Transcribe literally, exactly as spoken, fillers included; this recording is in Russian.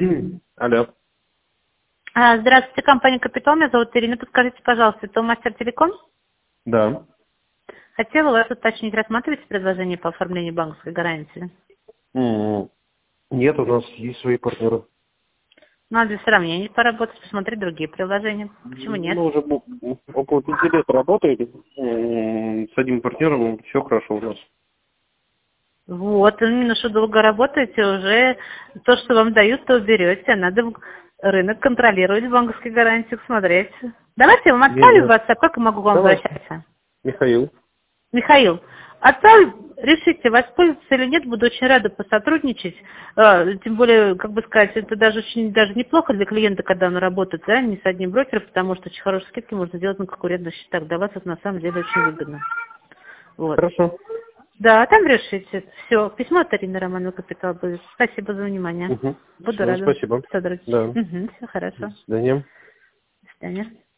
Алло. А, Здравствуйте, компания «Капитал». Меня зовут Ирина. Подскажите, пожалуйста, это Мастер Телеком? Да. Хотела у вас уточнить, рассматриваете предложение по оформлению банковской гарантии? М, Нет, у нас есть свои партнеры. Ну, а для сравнения поработать, посмотреть другие приложения. Почему нет? Мы уже бу- около пяти лет работаем м, с одним партнером, все хорошо у нас. Вот, именно что долго работаете, уже то, что вам дают, то берете. Надо рынок контролировать, в банковских гарантиях смотреть. Давайте я вам Не, отправлю в не. WhatsApp, как я могу к вам Давай, обращаться? Михаил. Михаил, отправь, решите, воспользоваться или нет, буду очень рада посотрудничать. Э, Тем более, как бы сказать, это даже очень даже неплохо для клиента, когда он работает, да, не с одним брокером, потому что очень хорошие скидки можно сделать на конкурентных счетах. Для вас это на самом деле очень выгодно. Вот. Хорошо. Да, там решите. Все. Письмо от Арины Романовой «Капитал» будет. Спасибо за внимание. Угу. Буду Все, рада спасибо. сотрудничать. Да. Угу, все До хорошо. свидания. До свидания.